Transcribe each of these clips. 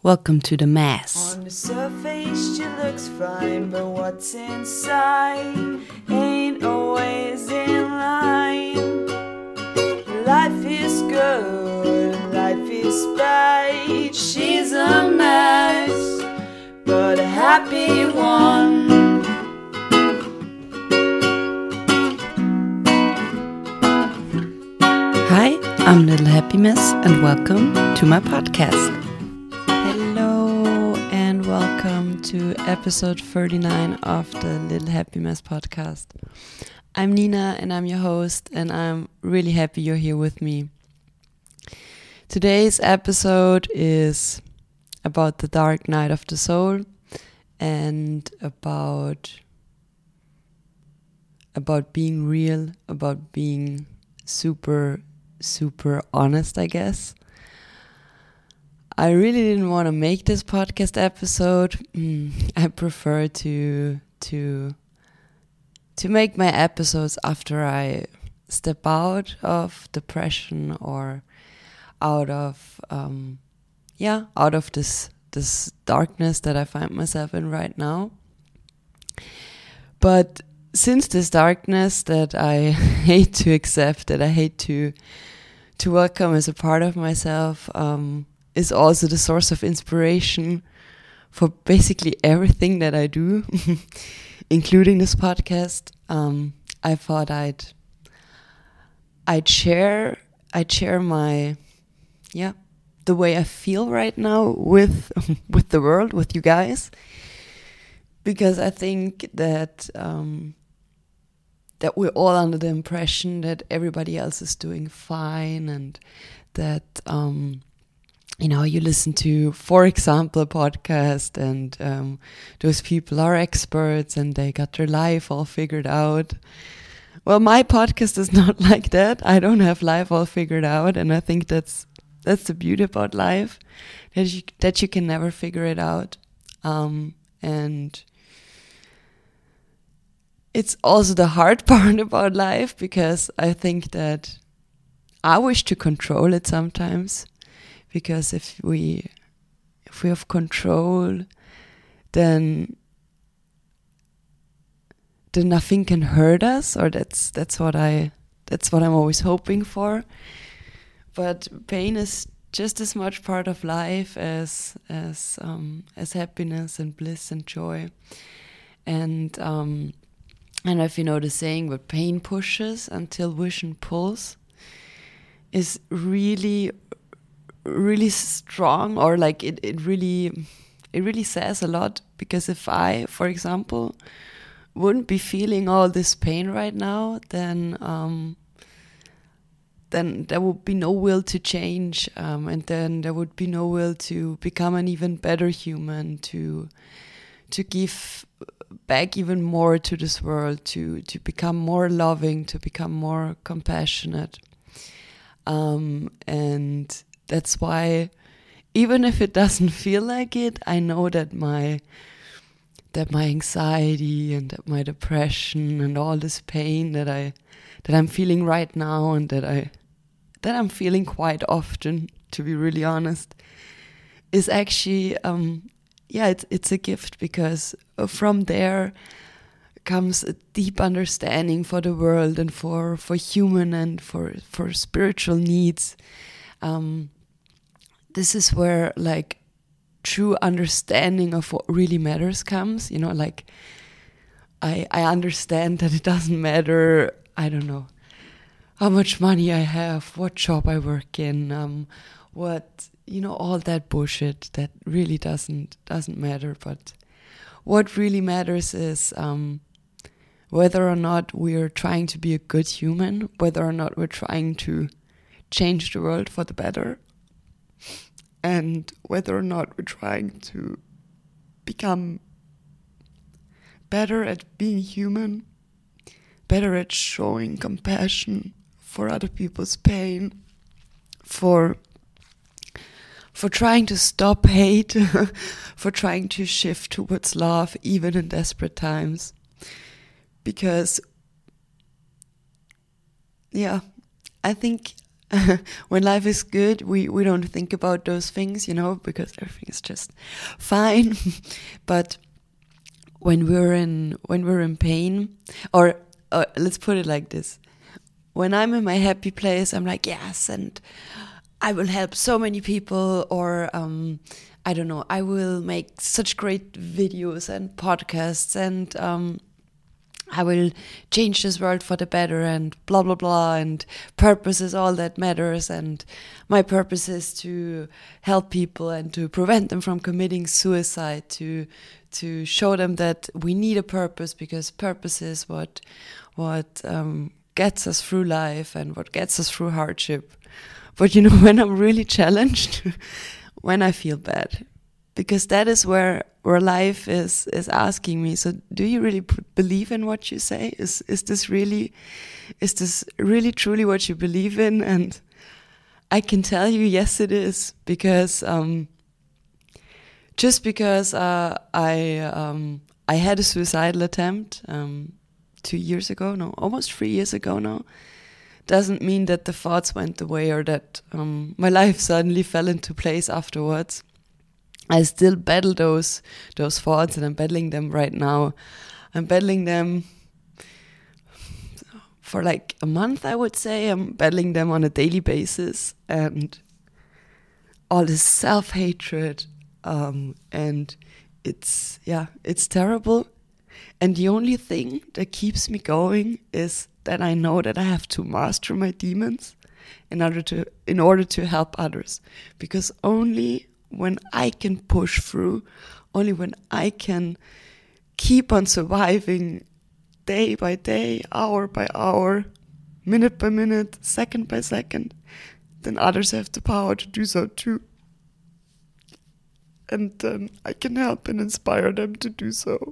Welcome to the mass. On the surface she looks fine, but what's inside ain't always in line. Life is good, life is bad. She's a mess, but a happy one. Hi, I'm Little Happy Mess and welcome to my podcast. Hello and welcome to episode 39 of the Little Happy Mess podcast. I'm Nina and I'm your host, and I'm really happy you're here with me. Today's episode is about the dark night of the soul and about being real, about being super honest, I guess. I really didn't want to make this podcast episode. I prefer to make my episodes after I step out of depression or out of this darkness that I find myself in right now. But since this darkness that I hate to accept, that I hate to welcome as a part of myself, is also the source of inspiration for basically everything that I do, including this podcast. I thought I'd share my the way I feel right now with the world, with you guys, because I think that we're all under the impression that everybody else is doing fine, and that you listen to, for example, a podcast, and those people are experts and they got their life all figured out. Well, my podcast is not like that. I don't have life all figured out, and I think that's the beauty about life, that you can never figure it out, and it's also the hard part about life, because I think that I wish to control it sometimes, because if we have control, then nothing can hurt us, or that's what I'm always hoping for. But pain is just as much part of life as happiness and bliss and joy. And I don't know if you know the saying, but pain pushes until vision pulls, is really, really strong, or like it really says a lot. Because if I, for example, wouldn't be feeling all this pain right now, then there would be no will to change, and then there would be no will to become an even better human, to give back even more to this world, to become more loving, to become more compassionate. And that's why, even if it doesn't feel like it, I know that my anxiety and that my depression and all this pain that I'm feeling right now, and that I'm feeling quite often, to be really honest, is actually it's a gift, because from there comes a deep understanding for the world and for human and for spiritual needs. This is where like true understanding of what really matters comes. Like I understand that it doesn't matter, I don't know, how much money I have, what job I work in, what, all that bullshit that really doesn't matter. But what really matters is whether or not we're trying to be a good human, whether or not we're trying to change the world for the better, and whether or not we're trying to become better at being human, better at showing compassion for other people's pain, for trying to stop hate, for trying to shift towards love, even in desperate times. Because, I think when life is good, we don't think about those things, because everything is just fine. But when we're in pain, or let's put it like this: when I'm in my happy place, I'm like, yes, and I will help so many people, or I don't know, I will make such great videos and podcasts, and I will change this world for the better, and blah, blah, blah, and purpose is all that matters, and my purpose is to help people and to prevent them from committing suicide, to show them that we need a purpose, because purpose is what gets us through life and what gets us through hardship. But when I'm really challenged, when I feel bad, because that is where life is asking me, so do you really believe in what you say? Is this really truly what you believe in? And I can tell you, yes, it is, because just because I had a suicidal attempt 2 years ago, no, almost 3 years ago now, doesn't mean that the thoughts went away, or that my life suddenly fell into place afterwards. I still battle those thoughts, and I'm battling them right now. I'm battling them for like a month, I would say. I'm battling them on a daily basis, and all this self-hatred, and it's terrible. And the only thing that keeps me going is that I know that I have to master my demons in order to help others, because only when I can push through, only when I can keep on surviving day by day, hour by hour, minute by minute, second by second, then others have the power to do so too. And then I can help and inspire them to do so.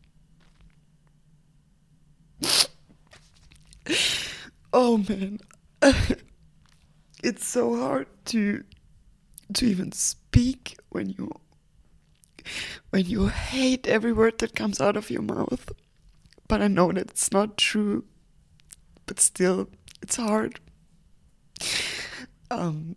Oh man, it's so hard to even speak when you hate every word that comes out of your mouth. But I know that it's not true. But still, it's hard. And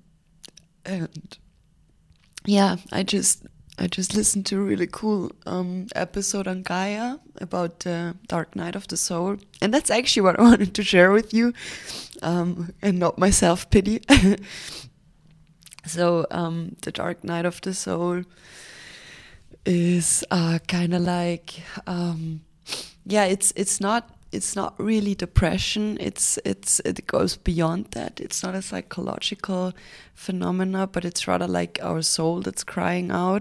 yeah, I just listened to a really cool episode on Gaia about the Dark Night of the Soul, and that's actually what I wanted to share with you, and not my self-pity. So the Dark Night of the Soul is kind of like it's not really depression. It goes beyond that. It's not a psychological phenomena, but it's rather like our soul that's crying out.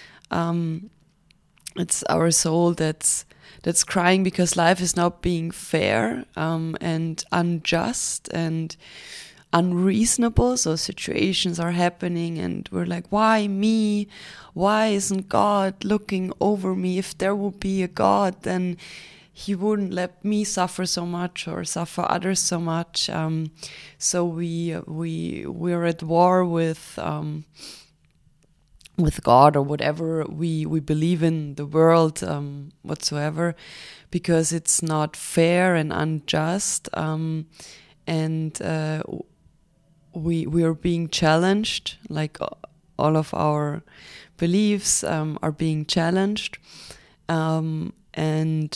It's our soul that's crying because life is not being fair and unjust and unreasonable. So situations are happening and we're like, why me? Why isn't God looking over me? If there would be a God, then he wouldn't let me suffer so much or suffer others so much. So we're at war with God or whatever we believe in the world whatsoever, because it's not fair and unjust, and we are being challenged, like all of our beliefs are being challenged, and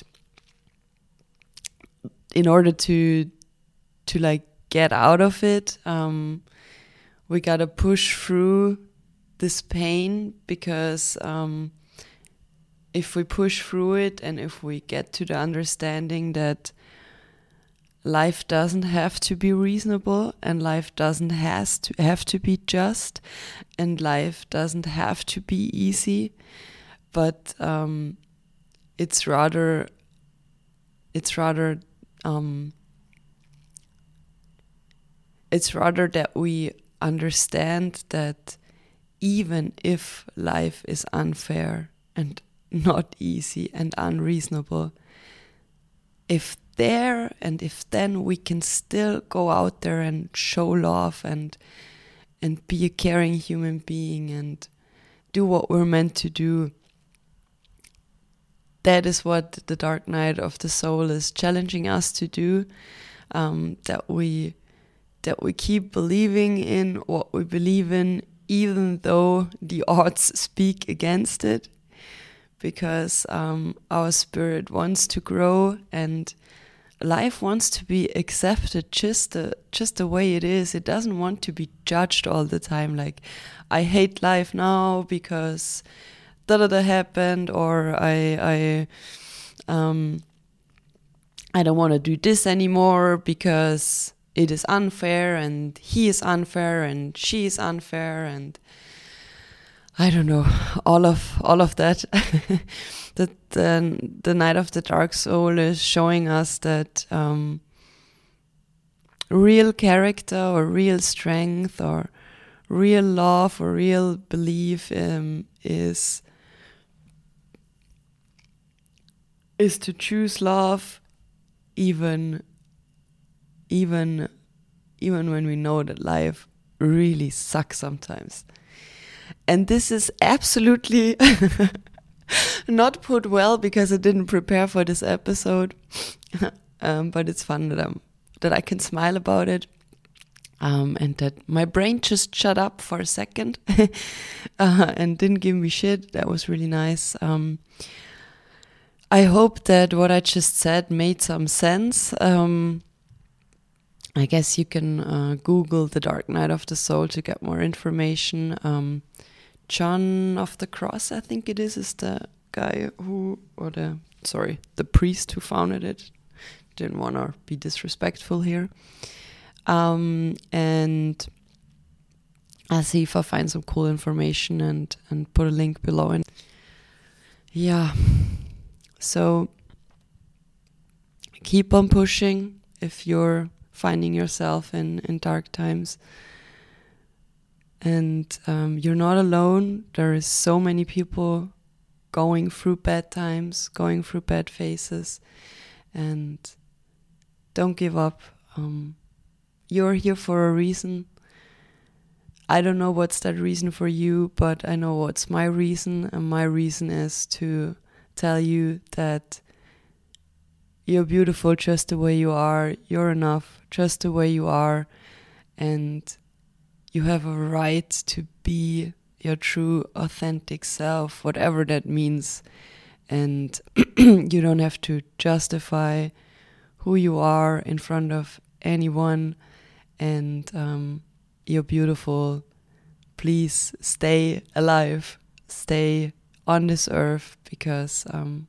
in order to like get out of it, we gotta push through this pain, because if we push through it and if we get to the understanding that life doesn't have to be reasonable, and life doesn't have to be just, and life doesn't have to be easy, but it's rather that we understand that even if life is unfair and not easy and unreasonable, if then we can still go out there and show love and be a caring human being and do what we're meant to do. That is what the Dark Night of the Soul is challenging us to do, that we that we keep believing in what we believe in, even though the odds speak against it, because our spirit wants to grow and life wants to be accepted just the way it is. It doesn't want to be judged all the time, like, I hate life now because da-da-da happened, or I don't want to do this anymore because it is unfair, and he is unfair, and she is unfair, and I don't know, all of that. That the Night of the Dark Soul is showing us that real character or real strength or real love or real belief is to choose love, even when we know that life really sucks sometimes. And this is absolutely not put well because I didn't prepare for this episode, but it's fun that I can smile about it, and that my brain just shut up for a second and didn't give me shit. That was really nice. I hope that what I just said made some sense. I guess you can Google The Dark Night of the Soul to get more information. John of the Cross, I think it is the guy the priest who founded it. Didn't want to be disrespectful here. And I'll see if I find some cool information and put a link below. And yeah, so keep on pushing if you're finding yourself in dark times. And you're not alone. There is so many people going through bad times, going through bad phases. And don't give up. You're here for a reason. I don't know what's that reason for you, but I know what's my reason. And my reason is to tell you that you're beautiful just the way you are. You're enough just the way you are. And you have a right to be your true, authentic self, whatever that means. And you don't have to justify who you are in front of anyone. And you're beautiful. Please stay alive. Stay on this earth, because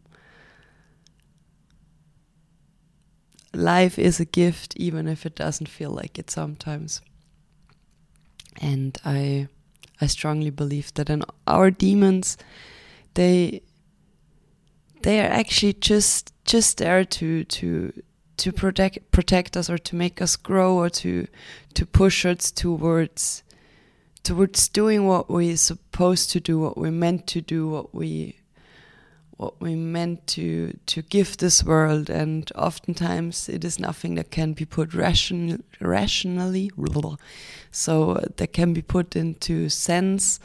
life is a gift, even if it doesn't feel like it sometimes. And I strongly believe that in our demons, they are actually just there to protect us, or to make us grow, or to push us towards doing what we're supposed to do, what we're meant to do, what we meant to give this world. And oftentimes it is nothing that can be put rationally, so that can be put into sense.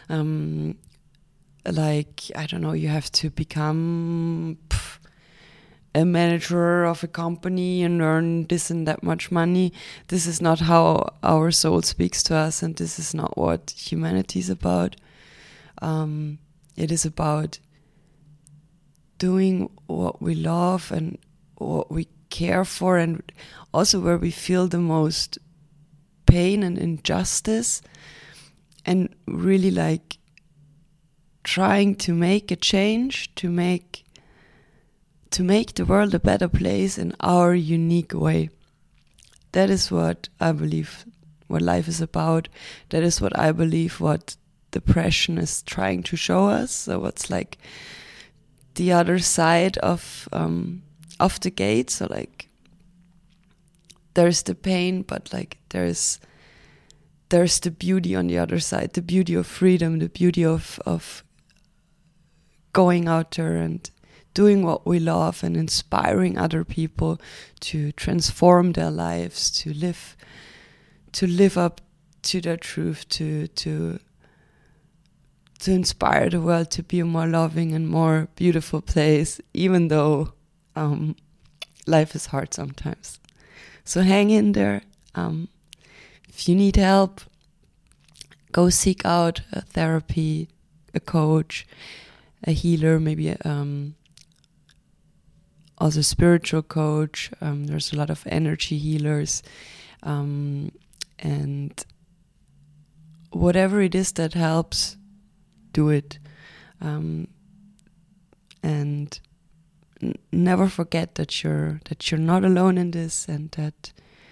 Like, I don't know, you have to become a manager of a company and earn this and that much money. This is not how our soul speaks to us, and this is not what humanity is about. It is about doing what we love and what we care for, and also where we feel the most pain and injustice, and really like trying to make a change, to make the world a better place in our unique way. That is what I believe what life is about. That is what I believe what depression is trying to show us. So what's like the other side of the gate. So like there's the pain, but like there's the beauty on the other side, the beauty of freedom, the beauty of going out there and doing what we love and inspiring other people to transform their lives, to live up to their truth, to inspire the world to be a more loving and more beautiful place, even though life is hard sometimes. So hang in there. if you need help, go seek out a therapy, a coach, a healer, maybe also a spiritual coach. There's a lot of energy healers, and whatever it is that helps, do it. And never forget that you're not alone in this, and that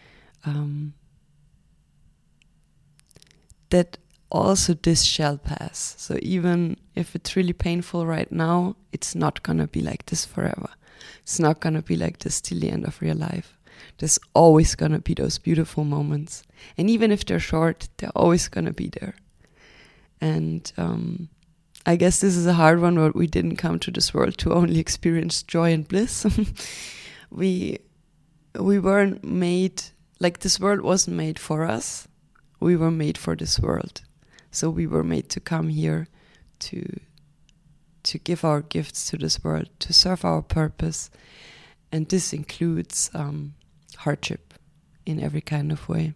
that also this shall pass. So even if it's really painful right now, it's not gonna be like this forever. It's not gonna be like this till the end of your life. There's always gonna be those beautiful moments, and even if they're short, they're always gonna be there. And I guess this is a hard one, but we didn't come to this world to only experience joy and bliss. we weren't made, like, this world wasn't made for us. We were made for this world. So we were made to come here to give our gifts to this world, to serve our purpose. And this includes hardship in every kind of way.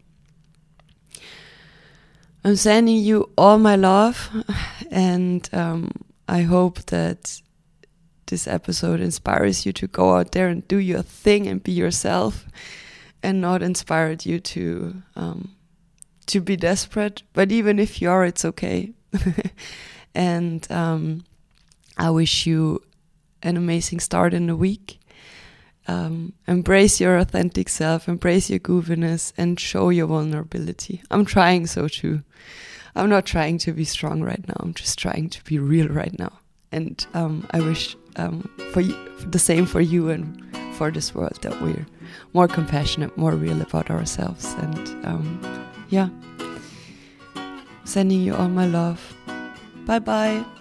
I'm sending you all my love, and I hope that this episode inspires you to go out there and do your thing and be yourself, and not inspired you to be desperate. But even if you are, it's okay. And I wish you an amazing start in the week. Embrace your authentic self, embrace your goofiness, and show your vulnerability. I'm trying so too. I'm not trying to be strong right now. I'm just trying to be real right now. And I wish for the same for you and for this world, that we're more compassionate, more real about ourselves. And sending you all my love. Bye bye.